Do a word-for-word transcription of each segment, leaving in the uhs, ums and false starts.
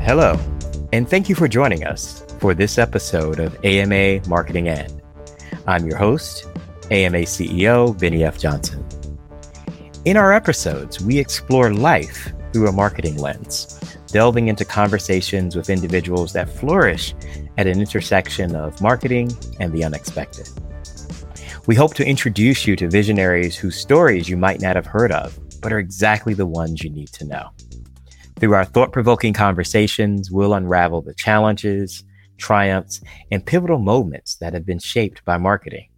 Hello, and thank you for joining us for this episode of A M A Marketing In. I'm your host, A M A C E O, Vinny F. Johnson. In our episodes, we explore life through a marketing lens, delving into conversations with individuals that flourish at an intersection of marketing and the unexpected. We hope to introduce you to visionaries whose stories you might not have heard of, but are exactly the ones you need to know. Through our thought-provoking conversations, we'll unravel the challenges, triumphs, and pivotal moments that have been shaped by marketing.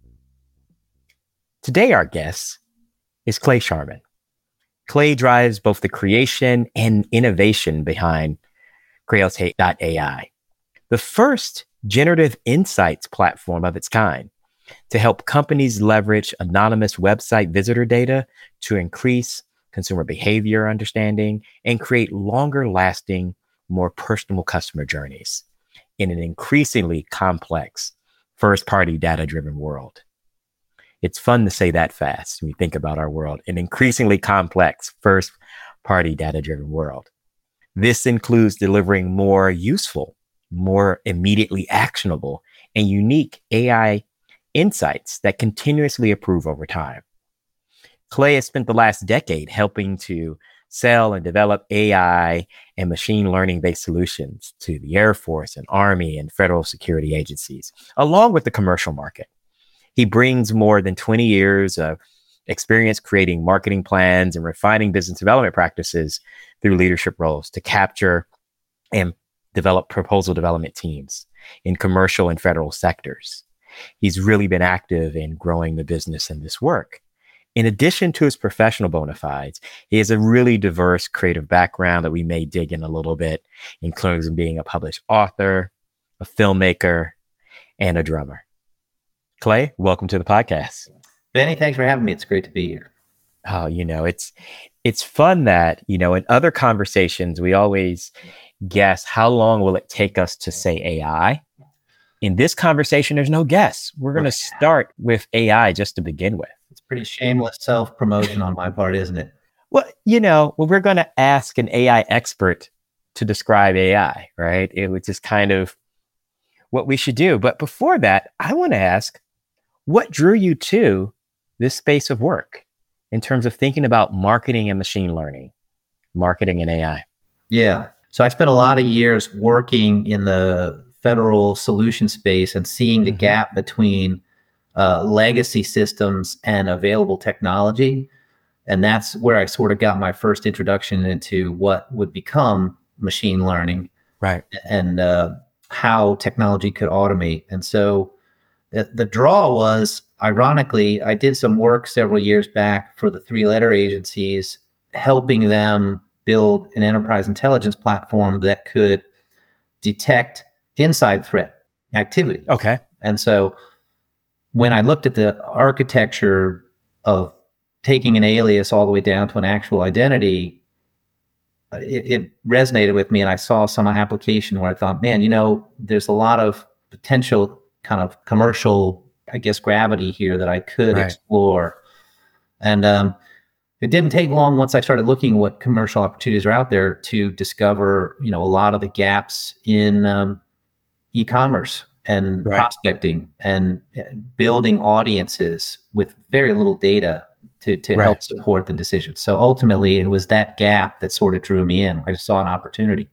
Today, our guest is Clay Sharman. Clay drives both the creation and innovation behind Creotate dot A I, the first generative insights platform of its kind to help companies leverage anonymous website visitor data to increase consumer behavior understanding and create longer lasting, more personal customer journeys in an increasingly complex first-party data-driven world. It's fun to say that fast when you think about our world, an increasingly complex first-party data-driven world. This includes delivering more useful, more immediately actionable, and unique A I insights that continuously improve over time. Clay has spent the last decade helping to sell and develop A I and machine learning-based solutions to the Air Force and Army and federal security agencies, along with the commercial market. He brings more than twenty years of experience creating marketing plans and refining business development practices through leadership roles to capture and develop proposal development teams in commercial and federal sectors. He's really been active in growing the business in this work. In addition to his professional bona fides, he has a really diverse creative background that we may dig in a little bit, including being a published author, a filmmaker, and a drummer. Clay, welcome to the podcast. Benny, thanks for having me. It's great to be here. Oh, you know, it's it's fun that, you know, in other conversations, we always guess how long will it take us to say A I? In this conversation, there's no guess. We're going to start with A I just to begin with. It's pretty shameless self-promotion on my part, isn't it? Well, you know, well, we're going to ask an A I expert to describe A I, right? It was just kind of what we should do. But before that, I want to ask, what drew you to this space of work in terms of thinking about marketing and machine learning, marketing and A I? Yeah. So I spent a lot of years working in the federal solution space and seeing the mm-hmm. gap between uh, legacy systems and available technology. And that's where I sort of got my first introduction into what would become machine learning, right? And uh, how technology could automate. And so the, the draw was, ironically, I did some work several years back for the three-letter agencies, helping them build an enterprise intelligence platform that could detect inside threat activity. Okay. And so when I looked at the architecture of taking an alias all the way down to an actual identity, it, it resonated with me. And I saw some application where I thought, man, you know, there's a lot of potential kind of commercial, I guess, gravity here that I could right. explore. And um, it didn't take long once I started looking at what commercial opportunities are out there to discover, you know, a lot of the gaps in um, e-commerce and right. prospecting and building audiences with very little data to, to right. help support the decision. So ultimately, it was that gap that sort of drew me in. I just saw an opportunity.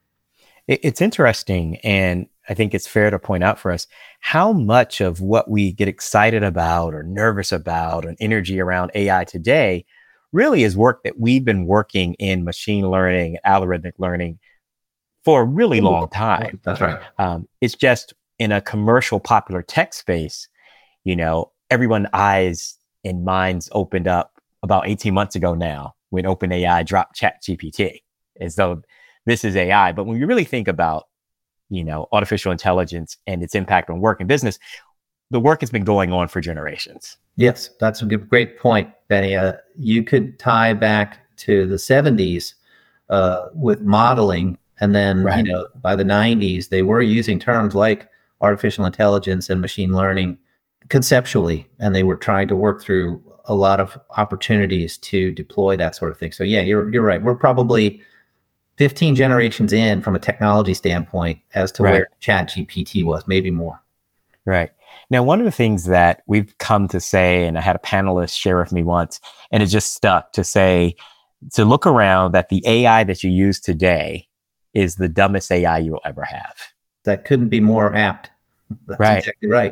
It's interesting, and I think it's fair to point out for us how much of what we get excited about or nervous about and energy around A I today really is work that we've been working in machine learning, algorithmic learning for a really long time. That's right. Um, it's just in a commercial popular tech space, you know, everyone's eyes and minds opened up about eighteen months ago now when OpenAI dropped ChatGPT, as though this is A I. But when you really think about, you know, artificial intelligence and its impact on work and business, the work has been going on for generations. Yes, that's a good, great point, Benny. Uh, you could tie back to the seventies uh, with modeling. And then, right. you know, by the nineties, they were using terms like artificial intelligence and machine learning conceptually, and they were trying to work through a lot of opportunities to deploy that sort of thing. So yeah, you're you're right. We're probably fifteen generations in from a technology standpoint as to Right. where ChatGPT was, maybe more. Right. Now, one of the things that we've come to say, and I had a panelist share with me once, and it just stuck to say, to look around, that the A I that you use today is the dumbest A I you will ever have. That couldn't be more apt. That's Right. exactly right.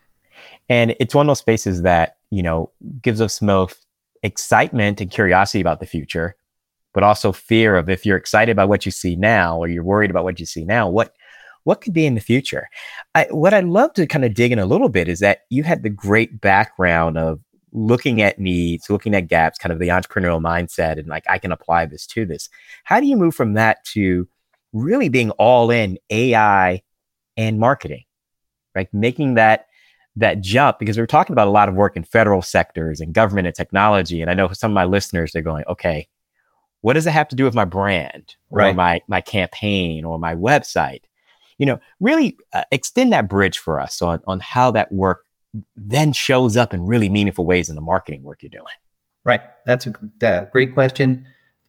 And it's one of those spaces that, you know, gives us both excitement and curiosity about the future, but also fear of, if you're excited about what you see now, or you're worried about what you see now, what what could be in the future? I, what I'd love to kind of dig in a little bit is that you had the great background of looking at needs, looking at gaps, kind of the entrepreneurial mindset, and like, I can apply this to this. How do you move from that to really being all in A I and marketing, right? Making that that jump, because we're talking about a lot of work in federal sectors and government and technology. And I know some of my listeners, they're going, okay, what does it have to do with my brand or Right. my my campaign or my website? You know, really uh, extend that bridge for us on, on how that work then shows up in really meaningful ways in the marketing work you're doing. Right. That's a that, great question.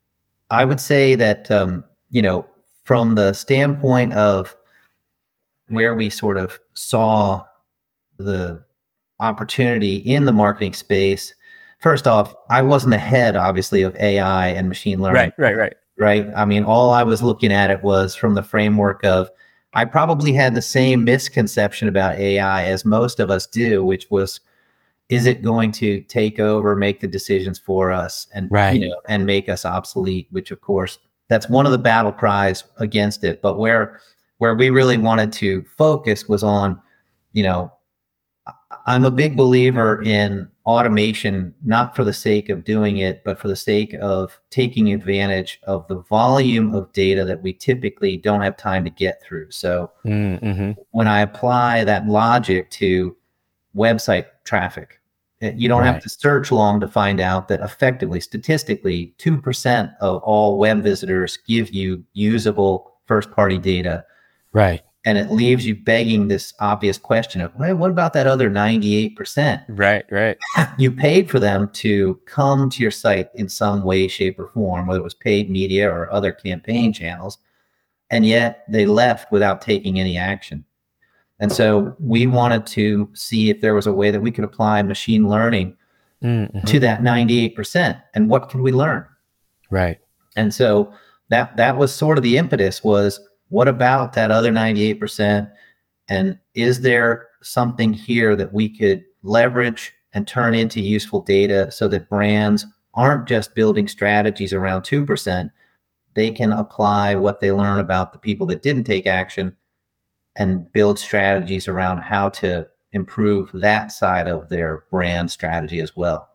I would say that, um, you know, from the standpoint of where we sort of saw the opportunity in the marketing space, first off, I wasn't ahead, obviously, of A I and machine learning. Right, right, right. Right. I mean, all I was looking at it was from the framework of, I probably had the same misconception about A I as most of us do, which was, is it going to take over, make the decisions for us, and Right. you know, and make us obsolete? Which, of course, that's one of the battle cries against it. But where where we really wanted to focus was on, you know, I'm a big believer in automation, not for the sake of doing it, but for the sake of taking advantage of the volume of data that we typically don't have time to get through. So Mm-hmm. when I apply that logic to website traffic, you don't Right. have to search long to find out that effectively, statistically, two percent of all web visitors give you usable first-party data. Right. And it leaves you begging this obvious question of, well, what about that other ninety-eight percent? Right, right. You paid for them to come to your site in some way, shape, or form, whether it was paid media or other campaign channels, and yet they left without taking any action. And so we wanted to see if there was a way that we could apply machine learning Mm-hmm. to that ninety-eight percent, and what could we learn? Right. And so that that was sort of the impetus was, what about that other ninety-eight percent? And is there something here that we could leverage and turn into useful data so that brands aren't just building strategies around two percent? They can apply what they learn about the people that didn't take action and build strategies around how to improve that side of their brand strategy as well.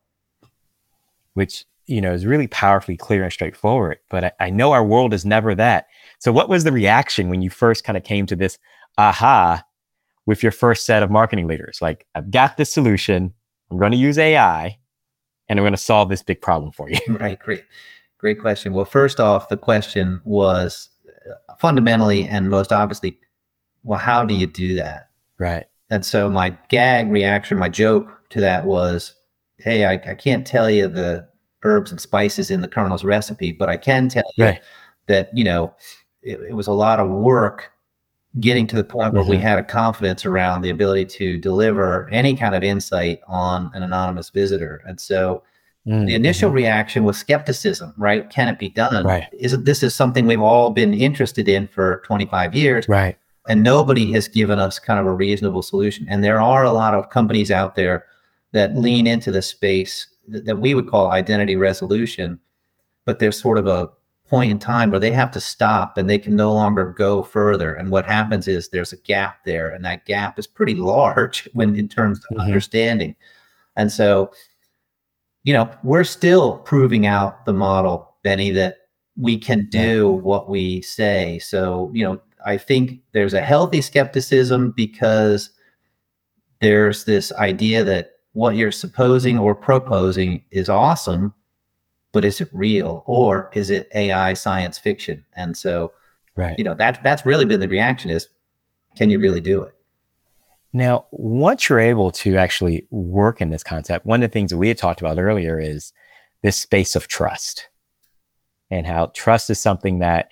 Which, you know, is really powerfully clear and straightforward. But I, I know our world is never that. So what was the reaction when you first kind of came to this aha with your first set of marketing leaders? Like, I've got this solution. I'm going to use A I and I'm going to solve this big problem for you. Right. Great. Great question. Well, first off, the question was fundamentally and most obviously, well, how do you do that? Right. And so my gag reaction, my joke to that was, hey, I, I can't tell you the herbs and spices in the Colonel's recipe, but I can tell you Right. that, you know, it, it was a lot of work getting to the point where we Mhm. had a confidence around the ability to deliver any kind of insight on an anonymous visitor. And so Mm-hmm. the initial reaction was skepticism, right? Can it be done? Right. Is it, this is something we've all been interested in for twenty-five years. Right. And nobody has given us kind of a reasonable solution. And there are a lot of companies out there that lean into the space that, that we would call identity resolution, but there's sort of a point in time where they have to stop and they can no longer go further. And what happens is there's a gap there, and that gap is pretty large when in terms of Mhm. understanding. And so, you know, we're still proving out the model, Benny, that we can do what we say. So, you know, I think there's a healthy skepticism because there's this idea that what you're supposing or proposing is awesome, but is it real, or is it A I science fiction? And so, Right. you know, that that's really been the reaction is, can you really do it? Now, once you're able to actually work in this concept, one of the things that we had talked about earlier is this space of trust, and how trust is something that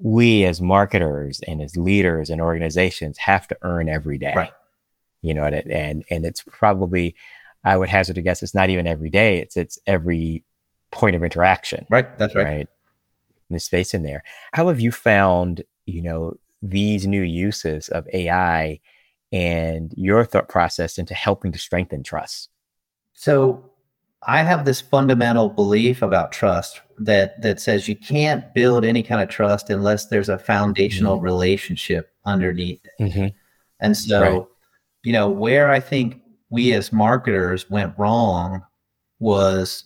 we as marketers and as leaders and organizations have to earn every day. Right. You know, and, and, and it's probably, I would hazard a guess, it's not even every day. It's, it's every point of interaction. Right. That's right. Right. In the space in there. How have you found, you know, these new uses of A I and your thought process into helping to strengthen trust? So I have this fundamental belief about trust that that says you can't build any kind of trust unless there's a foundational mm-hmm. relationship underneath it. Mm-hmm. And so, right. you know, where I think we as marketers went wrong was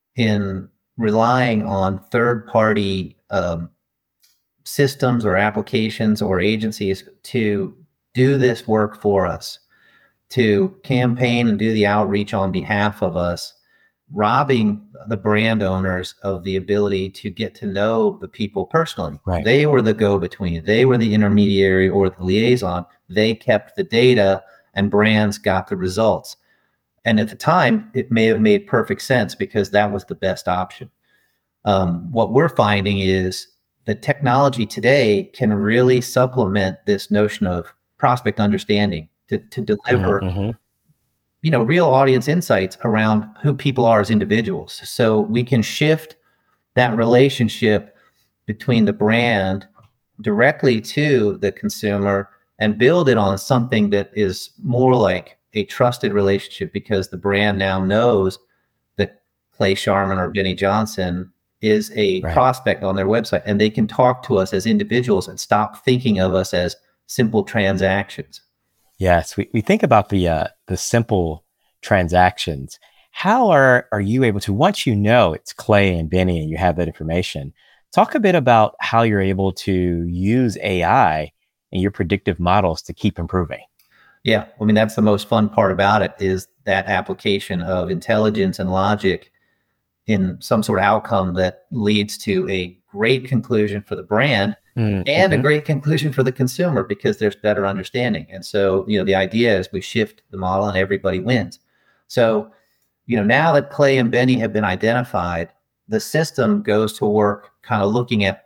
in relying on third-party um, systems or applications or agencies to do this work for us, to campaign and do the outreach on behalf of us, robbing the brand owners of the ability to get to know the people personally. Right. They were the go-between. They were the intermediary or the liaison. They kept the data and brands got the results. And at the time, it may have made perfect sense because that was the best option. Um, what we're finding is that technology today can really supplement this notion of prospect understanding to, to deliver mm-hmm. you know, real audience insights around who people are as individuals. So we can shift that relationship between the brand directly to the consumer and build it on something that is more like a trusted relationship, because the brand now knows that Clay Sharman or Benny Johnson is a right. prospect on their website, and they can talk to us as individuals and stop thinking of us as simple transactions. Yes, we, we think about the uh, the simple transactions. How are, are you able to, once you know it's Clay and Benny and you have that information, talk a bit about how you're able to use A I and your predictive models to keep improving? Yeah, I mean, that's the most fun part about it, is that application of intelligence and logic in some sort of outcome that leads to a great conclusion for the brand mm-hmm. and a great conclusion for the consumer, because there's better understanding. And so, you know, the idea is we shift the model and everybody wins. So, you know, now that Clay and Benny have been identified, the system goes to work kind of looking at,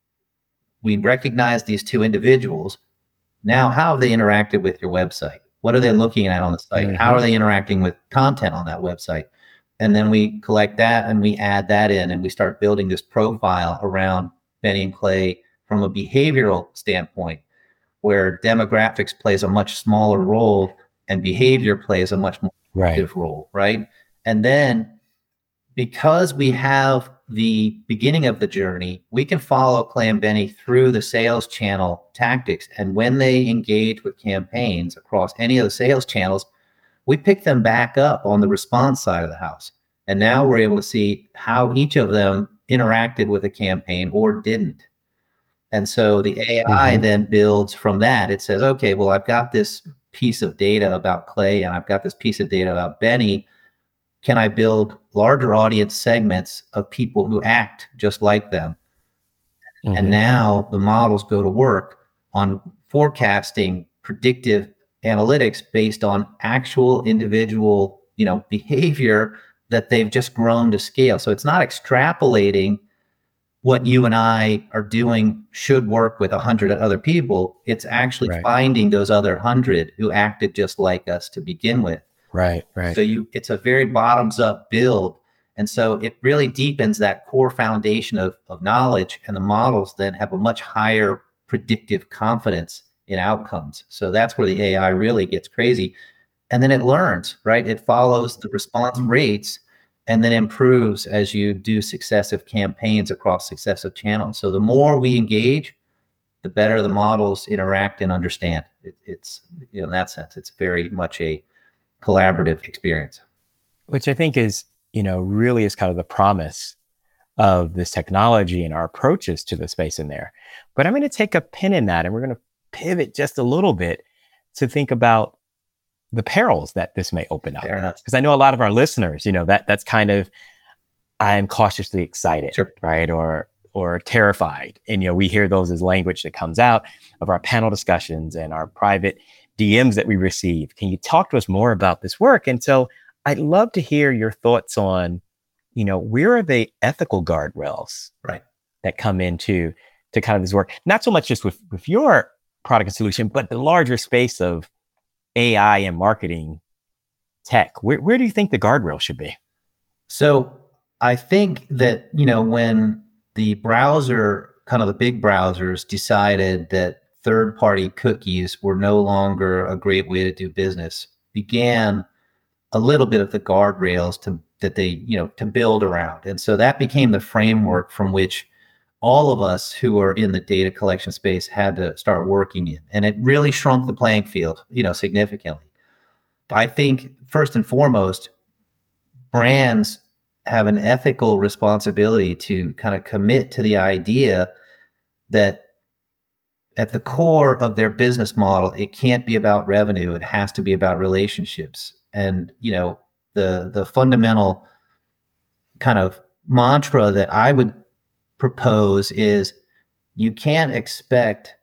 we recognize these two individuals. Now, how have they interacted with your website? What are they looking at on the site? Mm-hmm. How are they interacting with content on that website? And then we collect that and we add that in, and we start building this profile around Benny and Clay from a behavioral standpoint, where demographics plays a much smaller role and behavior plays a much more active right. role, right? And then because we have the beginning of the journey, we can follow Clay and Benny through the sales channel tactics. And when they engage with campaigns across any of the sales channels, we pick them back up on the response side of the house. And now we're able to see how each of them interacted with a campaign or didn't. And so the A I mm-hmm. then builds from that. It says, okay, well, I've got this piece of data about Clay and I've got this piece of data about Benny. Can I build larger audience segments of people who act just like them? Mm-hmm. And now the models go to work on forecasting predictive analytics based on actual individual, you know, behavior that they've just grown to scale. So it's not extrapolating what you and I are doing should work with a hundred other people. It's actually right. finding those other hundred who acted just like us to begin with. Right, right. So you, it's a very bottoms up build. And so it really deepens that core foundation of, of knowledge, and the models then have a much higher predictive confidence in outcomes. So that's where the A I really gets crazy. And then it learns, right? It follows the response rates and then improves as you do successive campaigns across successive channels. So the more we engage, the better the models interact and understand. It, it's, you know, in that sense, it's very much a collaborative experience. Which I think is, you know, really is kind of the promise of this technology and our approaches to the space in there. But I'm going to take a pin in that, and we're going to pivot just a little bit to think about the perils that this may open up. Because I know a lot of our listeners, you know, that that's kind of, I'm cautiously excited, sure. right? Or or terrified. And, you know, we hear those as language that comes out of our panel discussions and our private D Ms that we receive. Can you talk to us more about this work? And so I'd love to hear your thoughts on, you know, where are the ethical guardrails right. that come into to kind of this work, not so much just with, with your product and solution, but the larger space of A I and marketing tech? Where, where do you think the guardrail should be? So I think that, you know, when the browser, kind of the big browsers, decided that third-party cookies were no longer a great way to do business, began a little bit of the guardrails to that they, you know, to build around. And so that became the framework from which all of us who are in the data collection space had to start working in. And it really shrunk the playing field, you know, significantly. I think first and foremost, brands have an ethical responsibility to kind of commit to the idea that at the core of their business model, it can't be about revenue. It has to be about relationships. And, you know, the the fundamental kind of mantra that I would propose is you can't expect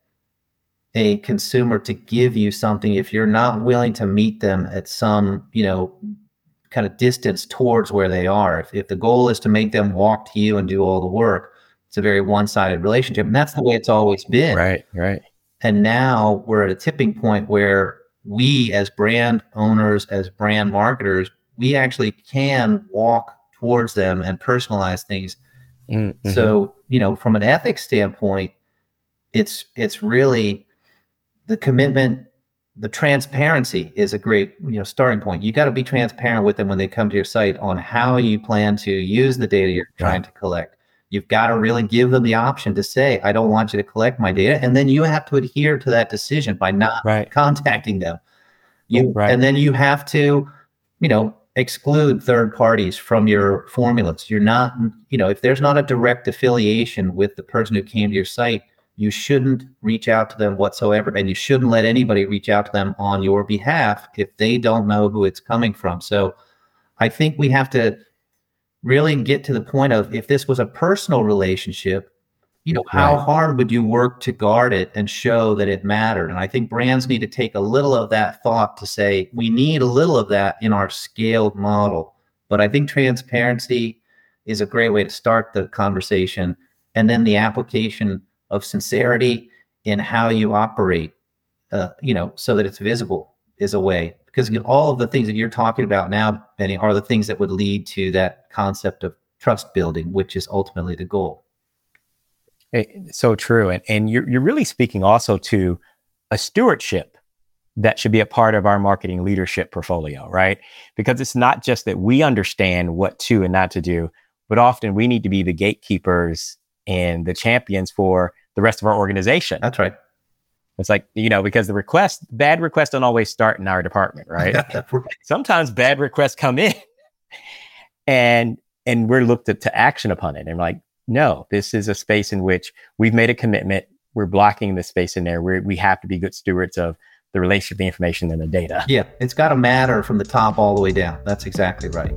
a consumer to give you something if you're not willing to meet them at some, you know, kind of distance towards where they are. If, if the goal is to make them walk to you and do all the work, it's a very one-sided relationship. And that's the way it's always been. Right, right. And now we're at a tipping point where we as brand owners, as brand marketers, we actually can walk towards them and personalize things. Mm-hmm. So, you know, from an ethics standpoint, it's it's really the commitment, the transparency is a great, you know, starting point. You got to be transparent with them when they come to your site on how you plan to use the data you're trying to collect. You've got to really give them the option to say, I don't want you to collect my data. And then you have to adhere to that decision by not right. contacting them. You, right. And then you have to, you know, exclude third parties from your formulas. You're not, you know, if there's not a direct affiliation with the person who came to your site, you shouldn't reach out to them whatsoever. And you shouldn't let anybody reach out to them on your behalf if they don't know who it's coming from. So I think we have to really get to the point of, if this was a personal relationship, you know, how right. hard would you work to guard it and show that it mattered? And I think brands need to take a little of that thought to say, we need a little of that in our scaled model. But I think transparency is a great way to start the conversation. And then the application of sincerity in how you operate, uh, you know, so that it's visible is a way. Because you know, all of the things that you're talking about now, Benny, are the things that would lead to that concept of trust building, which is ultimately the goal. So true. And, and you're, you're really speaking also to a stewardship that should be a part of our marketing leadership portfolio, right? Because it's not just that we understand what to and not to do, but often we need to be the gatekeepers and the champions for the rest of our organization. That's right. It's like, you know, because the requests, bad requests don't always start in our department, right? right. Sometimes bad requests come in and and we're looked at to action upon it. And like, no, this is a space in which we've made a commitment. We're blocking the space in there where we have to be good stewards of the relationship, the information, and the data. Yeah, it's got to matter from the top all the way down. That's exactly right.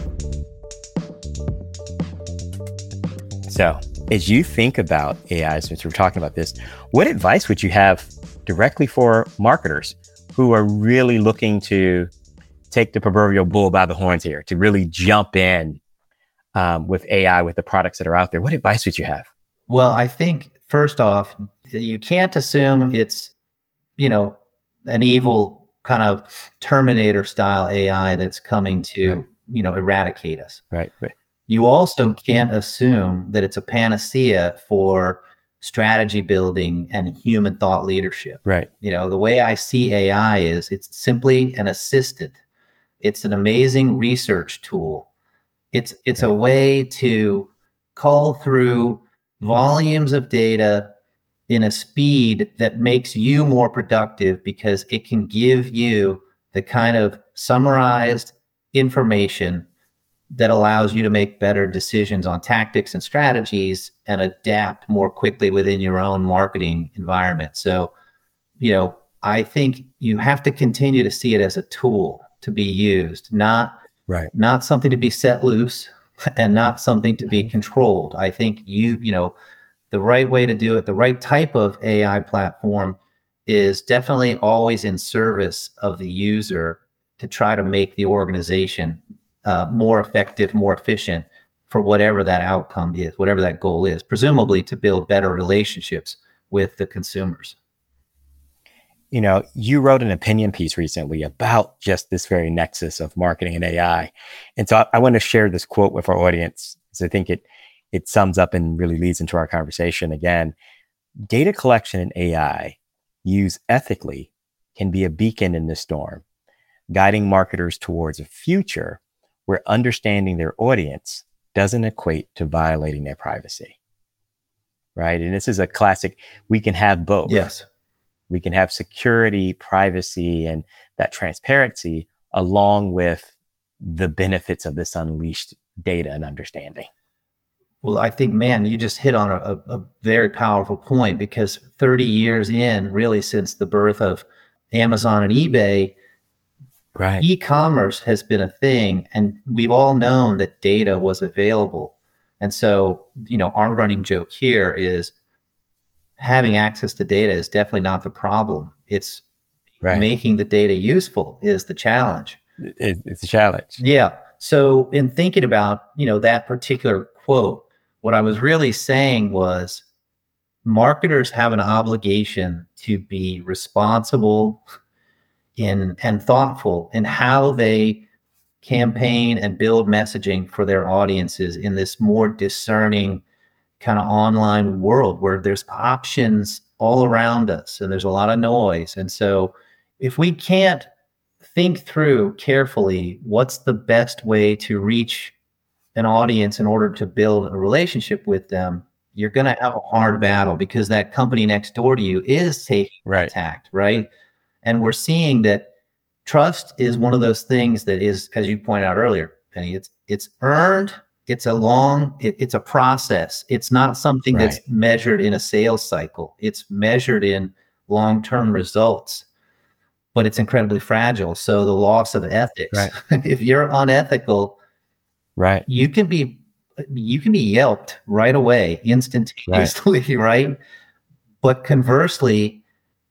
So as you think about A I, since we're talking about this, what advice would you have directly for marketers who are really looking to take the proverbial bull by the horns here, to really jump in um, with A I, with the products that are out there? What advice would you have? Well, I think first off, you can't assume it's, you know, an evil kind of Terminator style A I that's coming to, right. you know, eradicate us. Right. Right. You also can't assume that it's a panacea for strategy building and human thought leadership. Right. You know, the way I see A I is it's simply an assistant. It's an amazing research tool. It's it's right. a way to cull through volumes of data in a speed that makes you more productive, because it can give you the kind of summarized information that allows you to make better decisions on tactics and strategies and adapt more quickly within your own marketing environment. So, you know, I think you have to continue to see it as a tool to be used, not, right. not something to be set loose and not something to be controlled. I think you, you know, the right way to do it, the right type of A I platform is definitely always in service of the user to try to make the organization Uh, more effective, more efficient for whatever that outcome is, whatever that goal is, presumably to build better relationships with the consumers. You know, you wrote an opinion piece recently about just this very nexus of marketing and A I. And so I, I want to share this quote with our audience because I think it it sums up and really leads into our conversation. Again, data collection and A I used ethically can be a beacon in the storm, guiding marketers towards a future where understanding their audience doesn't equate to violating their privacy. Right? And this is a classic, we can have both. Yes. We can have security, privacy, and that transparency along with the benefits of this unleashed data and understanding. Well, I think, man, you just hit on a, a very powerful point, because thirty years in, really since the birth of Amazon and eBay, right, e-commerce has been a thing, and we've all known that data was available. And so, you know, our running joke here is having access to data is definitely not the problem. It's right. Making the data useful is the challenge. It, it's a challenge. Yeah. So in thinking about, you know, that particular quote, what I was really saying was marketers have an obligation to be responsible in and thoughtful in how they campaign and build messaging for their audiences in this more discerning kind of online world where there's options all around us and there's a lot of noise. And so if we can't think through carefully what's the best way to reach an audience in order to build a relationship with them, you're going to have a hard battle, because that company next door to you is taking right. tact, right? And we're seeing that trust is one of those things that is, as you pointed out earlier, Penny, it's it's earned. It's a long, it, it's a process. It's not something right. that's measured in a sales cycle. It's measured in long-term results, but it's incredibly fragile. So the loss of ethics, right. if you're unethical, right, you can be, you can be yelped right away, instantaneously, right? right? But conversely,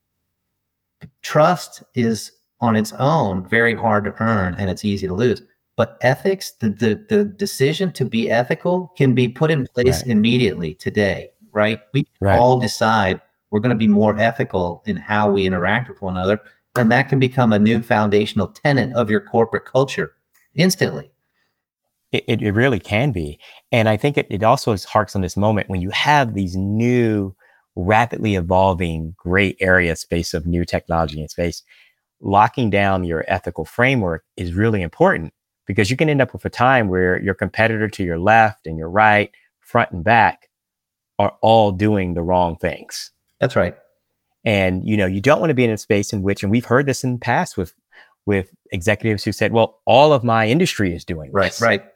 trust is on its own very hard to earn, and it's easy to lose. But ethics, the, the, the decision to be ethical can be put in place right. immediately today, right? We right. all decide we're going to be more ethical in how we interact with one another. And that can become a new foundational tenet of your corporate culture instantly. It, it, it really can be. And I think it, it also harks on this moment when you have these new, rapidly evolving, great area space of new technology and space. Locking down your ethical framework is really important, because you can end up with a time where your competitor to your left and your right, front and back, are all doing the wrong things. That's right. And, you know, you don't want to be in a space in which, and we've heard this in the past with, with executives who said, well, all of my industry is doing right, this. Right.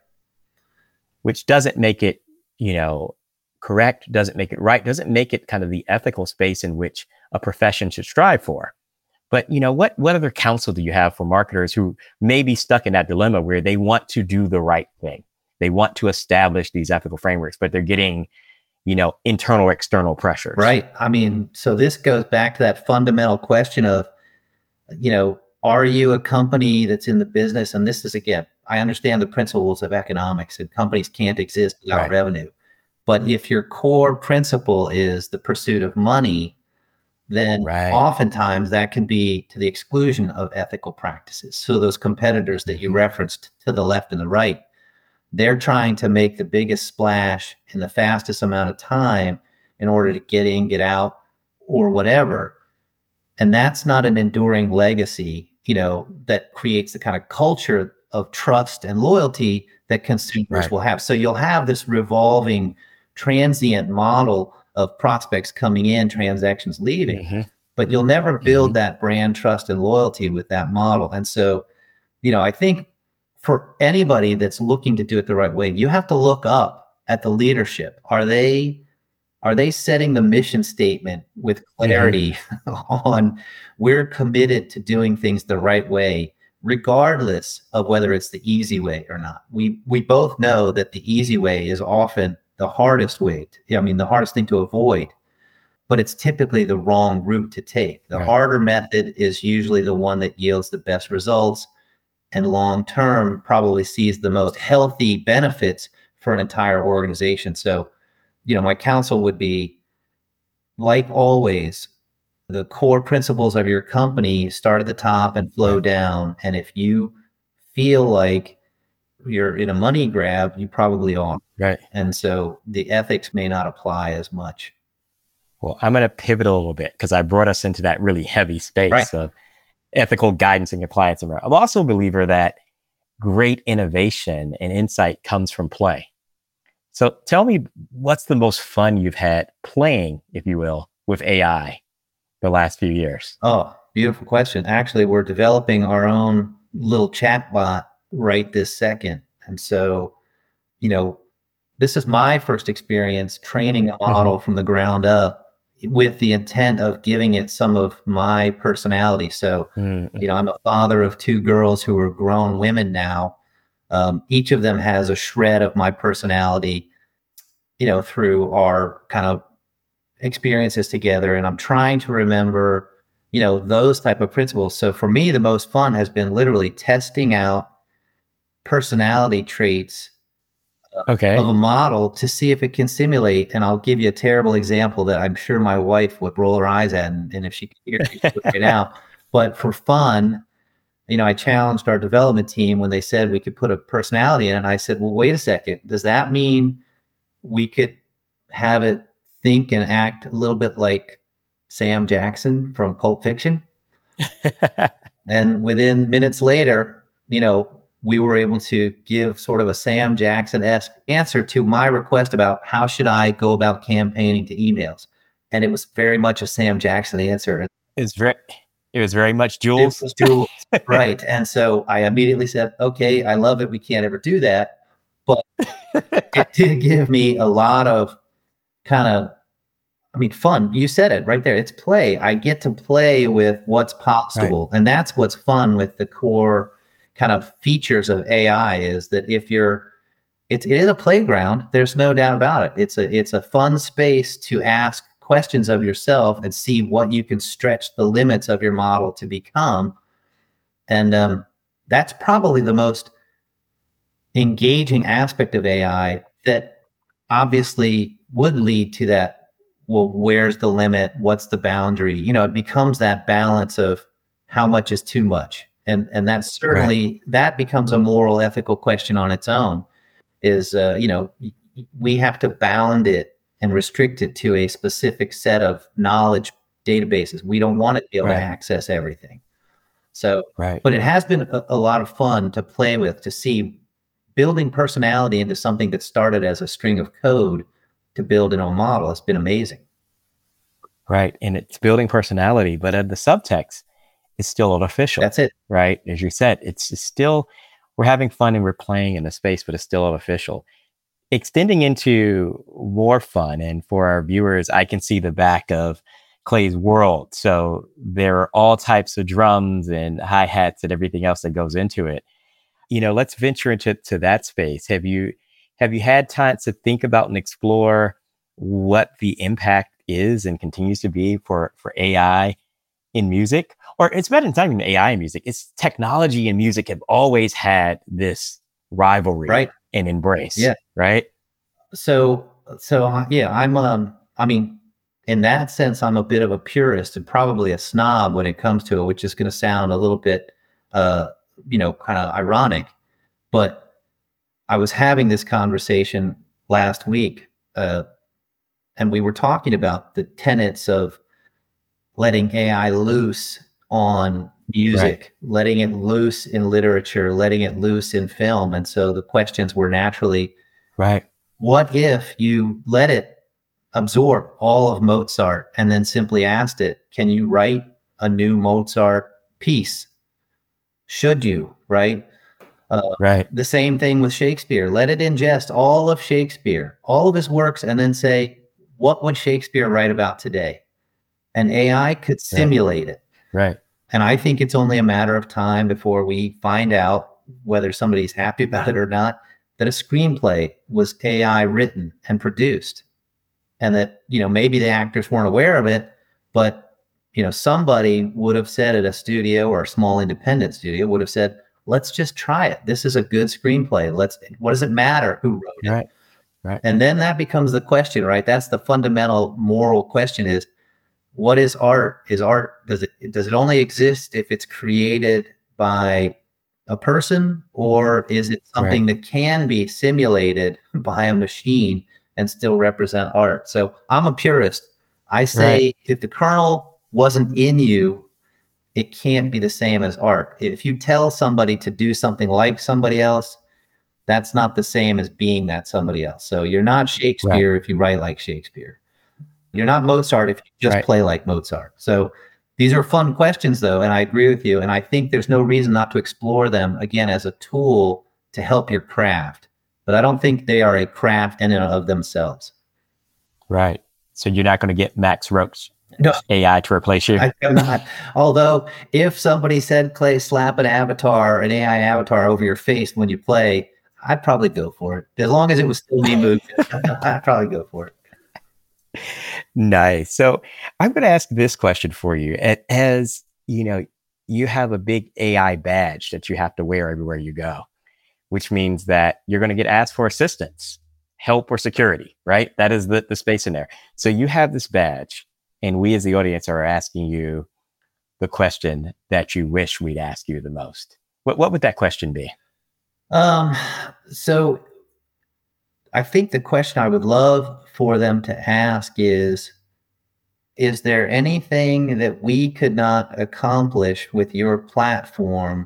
Which doesn't make it, you know, correct, doesn't make it right, doesn't make it kind of the ethical space in which a profession should strive for. But, you know, what, what other counsel do you have for marketers who may be stuck in that dilemma where they want to do the right thing? They want to establish these ethical frameworks, but they're getting, you know, internal, external pressures. Right. I mean, so this goes back to that fundamental question of, you know, are you a company that's in the business? And this is, again, I understand the principles of economics, and companies can't exist without right. revenue. But if your core principle is the pursuit of money, then right. oftentimes that can be to the exclusion of ethical practices. So those competitors that you referenced to the left and the right, they're trying to make the biggest splash in the fastest amount of time in order to get in, get out, or whatever. And that's not an enduring legacy, you know, that creates the kind of culture of trust and loyalty that consumers right. will have. So you'll have this revolving, transient model of prospects coming in, transactions leaving, mm-hmm. but you'll never build mm-hmm. that brand trust and loyalty with that model. And so, you know, I think for anybody that's looking to do it the right way, you have to look up at the leadership. Are they, are they setting the mission statement with clarity mm-hmm. on we're committed to doing things the right way, regardless of whether it's the easy way or not? We, we both know that the easy way is often the hardest way, to, I mean, the hardest thing to avoid, but it's typically the wrong route to take. The right. harder method is usually the one that yields the best results and long-term probably sees the most healthy benefits for an entire organization. So, you know, my counsel would be, like always, the core principles of your company start at the top and flow down. And if you feel like you're in a money grab, you probably are. Right. And so the ethics may not apply as much. Well, I'm going to pivot a little bit because I brought us into that really heavy space Right. of ethical guidance and compliance. I'm also a believer that great innovation and insight comes from play. So tell me, what's the most fun you've had playing, if you will, with A I the last few years? Oh, beautiful question. Actually, we're developing our own little chatbot right this second. And so, you know, this is my first experience training a model mm-hmm. from the ground up with the intent of giving it some of my personality. So, mm-hmm. you know, I'm a father of two girls who are grown women now. Um, each of them has a shred of my personality, you know, through our kind of experiences together. And I'm trying to remember, you know, those type of principles. So for me, the most fun has been literally testing out personality traits okay. of a model to see if it can simulate. And I'll give you a terrible example that I'm sure my wife would roll her eyes at. And, and if she could hear it, she'd put it out. But for fun, you know, I challenged our development team when they said we could put a personality in it. And I said, well, wait a second. Does that mean we could have it think and act a little bit like Sam Jackson from Pulp Fiction? And within minutes later, you know, we were able to give sort of a Sam Jackson-esque answer to my request about how should I go about campaigning to emails. And it was very much a Sam Jackson answer. It's very, it was very much Jules. It was Jules, right. And so I immediately said, okay, I love it. We can't ever do that. But it did give me a lot of kind of, I mean, fun. You said it right there. It's play. I get to play with what's possible. Right. And that's what's fun with the core kind of features of A I is that if you're, it's, it is a playground. There's no doubt about it. It's a, it's a fun space to ask questions of yourself and see what you can stretch the limits of your model to become. And um, that's probably the most engaging aspect of A I that obviously would lead to that. Well, where's the limit? What's the boundary? You know, it becomes that balance of how much is too much. And and that's certainly, right. that becomes a moral, ethical question on its own is, uh, you know, we have to bound it and restrict it to a specific set of knowledge databases. We don't want it to be able right. to access everything. So, right. but it has been a, a lot of fun to play with, to see building personality into something that started as a string of code to build an own model. It's been amazing. Right. And it's building personality, but at the subtext, it's still artificial. That's it. Right. As you said, it's still, we're having fun and we're playing in the space, but it's still artificial. Extending into more fun, and for our viewers, I can see the back of Clay's world. So there are all types of drums and hi-hats and everything else that goes into it. You know, let's venture into to that space. Have you have you had time to think about and explore what the impact is and continues to be for, for A I in music? Or it's better than not even A I in music. It's technology and music have always had this rivalry right. and embrace. Yeah. Right. So, so uh, yeah, I'm, um, I mean, in that sense, I'm a bit of a purist and probably a snob when it comes to it, which is going to sound a little bit, uh, you know, kind of ironic, but I was having this conversation last week, uh, and we were talking about the tenets of letting A I loose on music, right. letting it loose in literature, letting it loose in film. And so the questions were naturally, right. what if you let it absorb all of Mozart and then simply asked it, can you write a new Mozart piece? Should you, right? Uh, right. The same thing with Shakespeare. Let it ingest all of Shakespeare, all of his works, and then say, what would Shakespeare write about today? And A I could simulate right. it. Right. And I think it's only a matter of time before we find out whether somebody's happy about it or not, that a screenplay was A I written and produced. And that, you know, maybe the actors weren't aware of it, but, you know, somebody would have said at a studio or a small independent studio would have said, let's just try it. This is a good screenplay. Let's, what does it matter who wrote it? Right. Right. And then that becomes the question, right? That's the fundamental moral question is, what is art? Is art, does it, does it only exist if it's created by a person, or is it something right. that can be simulated by a machine and still represent art? So I'm a purist. I say right. if the kernel wasn't in you, it can't be the same as art. If you tell somebody to do something like somebody else, that's not the same as being that somebody else. So you're not Shakespeare right. if you write like Shakespeare. You're not Mozart if you just right. play like Mozart. So these are fun questions, though, and I agree with you. And I think there's no reason not to explore them, again, as a tool to help your craft. But I don't think they are a craft in and of themselves. Right. So you're not going to get Max Roach no, A I to replace you? I am not. Although, if somebody said, Clay, slap an avatar, an A I avatar over your face when you play, I'd probably go for it. As long as it was still me moving, I'd probably go for it. Nice. So I'm going to ask this question for you. As you know, you have a big A I badge that you have to wear everywhere you go, which means that you're going to get asked for assistance, help, or security, right? That is the, the space in there. So you have this badge, and we as the audience are asking you the question that you wish we'd ask you the most. What, what would that question be? Um, so I think the question I would love for them to ask is, is there anything that we could not accomplish with your platform,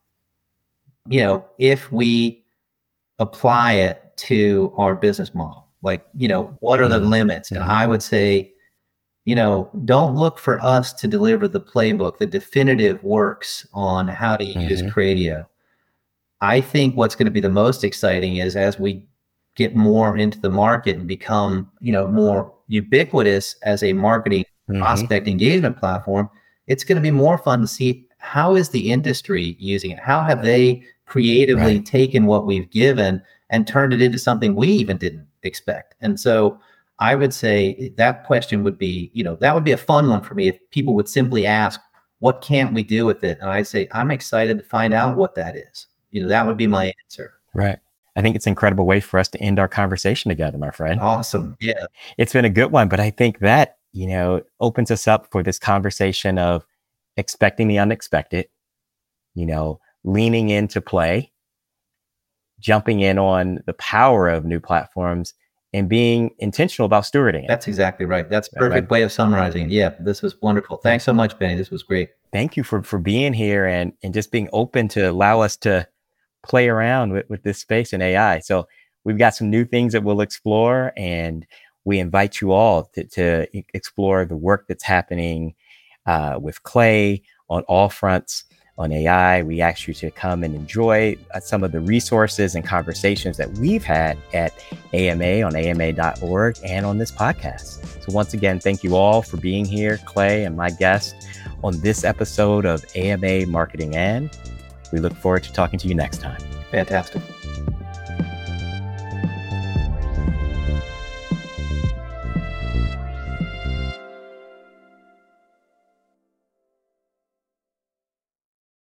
you know, if we apply it to our business model? Like, you know, what are the limits? And I would say, you know, don't look for us to deliver the playbook, the definitive works on how to mm-hmm. use Cradio. I think what's going to be the most exciting is as we get more into the market and become, you know, more ubiquitous as a marketing mm-hmm. prospect engagement platform, it's going to be more fun to see how is the industry using it? How have they creatively right. taken what we've given and turned it into something we even didn't expect? And so I would say that question would be, you know, that would be a fun one for me if people would simply ask, what can't we do with it? And I'd say, I'm excited to find out what that is. You know, that would be my answer. Right. I think it's an incredible way for us to end our conversation together, my friend. Awesome. Yeah. It's been a good one, but I think that, you know, opens us up for this conversation of expecting the unexpected, you know, leaning into play, jumping in on the power of new platforms, and being intentional about stewarding it. That's exactly right. That's a perfect right. way of summarizing it. Yeah, this was wonderful. Thanks so much, Benny. This was great. Thank you for, for being here and, and just being open to allow us to play around with, with this space in A I. So we've got some new things that we'll explore, and we invite you all to, to explore the work that's happening uh, with Clay on all fronts on A I. We ask you to come and enjoy uh, some of the resources and conversations that we've had at A M A on A M A dot org and on this podcast. So once again, thank you all for being here, Clay and my guest, on this episode of A M A Marketing And. We look forward to talking to you next time. Fantastic.